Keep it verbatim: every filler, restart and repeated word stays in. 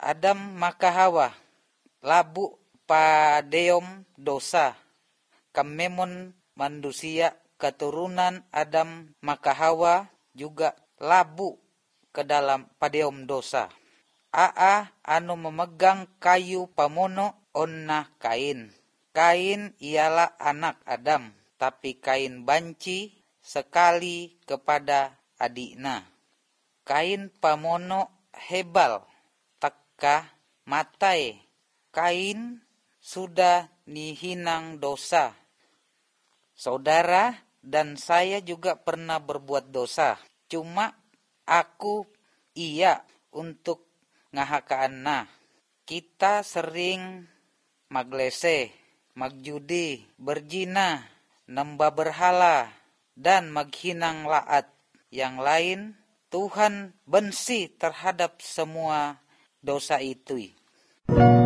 Adam maka Hawa labu padeom dosa. Kamemon manusia keturunan Adam maka Hawa juga labu ke dalam padeom dosa. Aa anu memegang kayu pamono onna Kain. Kain ialah anak Adam, tapi Kain banci sekali kepada adikna. Kain pamono Hebal, takka matai. Kain sudah nihinang dosa. Saudara dan saya juga pernah berbuat dosa. Cuma aku iya untuk ngahakaanna. Kita sering maglese, magjudi, berzina, nembah berhala, dan maghinang laat. Yang lain, Tuhan benci terhadap semua dosa itu.